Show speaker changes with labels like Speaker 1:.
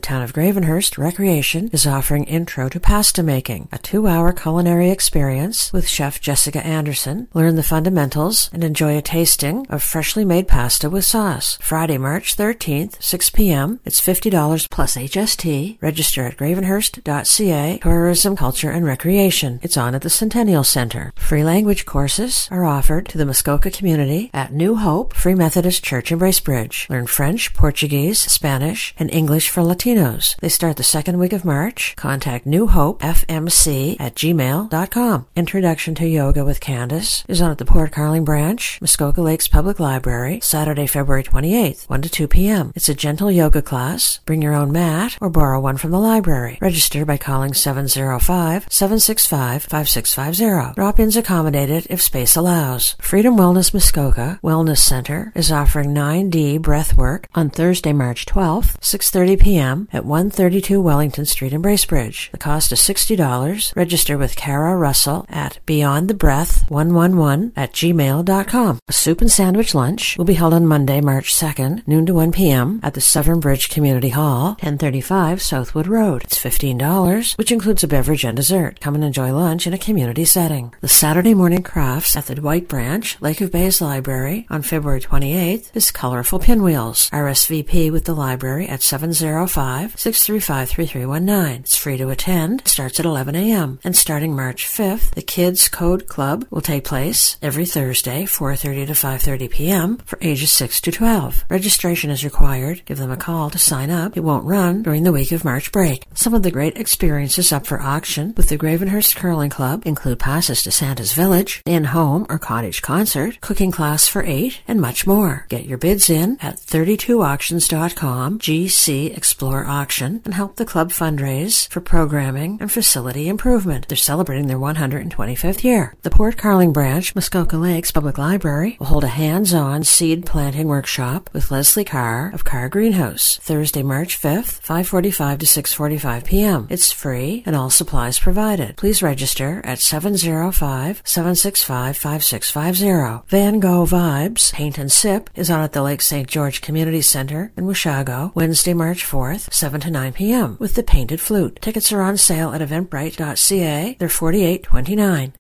Speaker 1: Town of Gravenhurst Recreation is offering Intro to Pasta Making, a 2-hour culinary experience with Chef Jessica Anderson. Learn the fundamentals and enjoy a tasting of freshly made pasta with sauce. Friday, March 13th, 6 p.m. It's $50 plus HST. Register at gravenhurst.ca. Tourism, Culture, and Recreation. It's on at the Centennial Center. Free language courses are offered to the Muskoka community at New Hope Free Methodist Church in Bracebridge. Learn French, Portuguese, Spanish, and English for Latinos. They start the second week of March. Contact newhopefmc@gmail.com. Introduction to Yoga with Candace is on at the Port Carling branch, Muskoka Lakes Public Library, Saturday, February 28th, 1 to 2 p.m. It's a gentle yoga class. Bring your own mat or borrow one from the library. Register by calling 705-765-5650. Drop-ins accommodated if space allows. Freedom Wellness Muskoka Wellness Center is offering 9D breathwork on Thursday, March 12th, 6:30 p.m. at 132 Wellington Street in Bracebridge. The cost is $60. Register with Kara Russell at beyondthebreath111@gmail.com. A soup and sandwich lunch will be held on Monday, March 2nd, noon to 1 p.m. at the Severn Bridge Community Hall, 1035 Southwood Road. It's $15, which includes a beverage and dessert. Come and enjoy lunch in a community setting. The Saturday morning crafts at the Dwight Branch, Lake of Bays Library on February 28th is Colorful Pinwheels. RSVP with the library at 705-635-3319. It's free to attend. It starts at 11 a.m. And starting March 5th, the Kids Code Club will take place every Thursday, 4:30 to 5:30 p.m. for ages 6 to 12. Registration is required. Give them a call to sign up. It won't run during the week of March break. Some of the great experiences up for auction with the Gravenhurst Curling Club include passes to Santa's Village, in-home or cottage concert, cooking class for 8, and much more. Get your bids in at 32auctions.com, GC Explore Auction, and help the club fundraise for programming and facility improvement. They're celebrating their 125th year. The Port Carling branch, Muskoka Lakes Public Library, will hold a hands-on seed planting workshop with Leslie Carr of Carr Greenhouse, Thursday, March 5th, 5:45 to 6:45 p.m. It's free and all supplies provided. Please register at 705-765-5650. Van Gogh Vibes Paint and Sip is on at the Lake St. George Community Center in Washago, Wednesday, March 4th, 7 to 9 p.m. with the Painted Flute. Tickets are on sale at eventbrite.ca. They're $48.29.